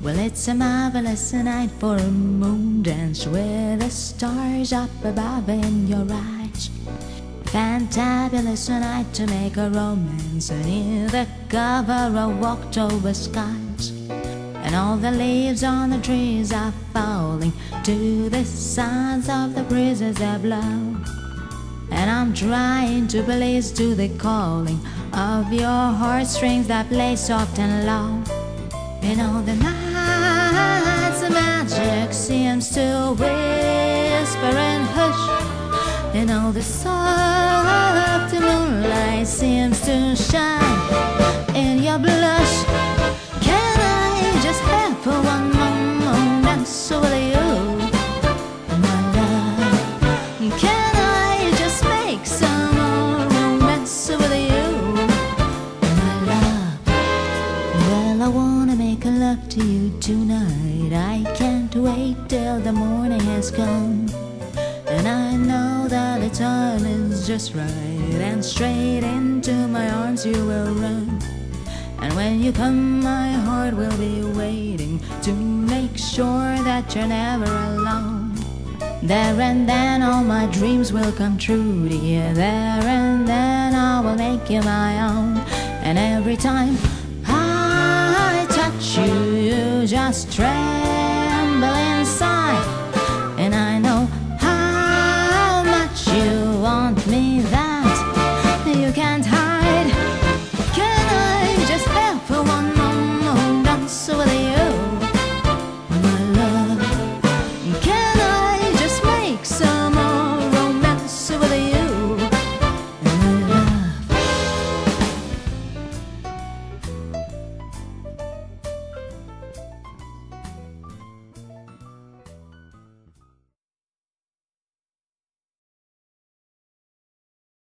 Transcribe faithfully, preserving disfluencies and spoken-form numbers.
Well, it's a marvelous night for a moon dance with the stars up above in your eyes. Fantabulous night to make a romance beneath the cover of October skies. And all the leaves on the trees are falling to the sounds of the breezes that blow. And I'm trying to please to the calling of your heartstrings that play soft and low. In all the night's magic seems to whisper and hush. And all the soft moonlight seems to shine in your blush. Can I just have for one moment dance with you, my love? Can I just make some more romance with you, my love? Well, I wanna make love to you tonight. I can't wait till the morning has come. And I know that the time is just right, and straight into my arms you will run. And when you come, my heart will be waiting to make sure that you're never alone. There and then all my dreams will come true, dear. There and then I will make you my own. And every time I touch you, you just tremble inside.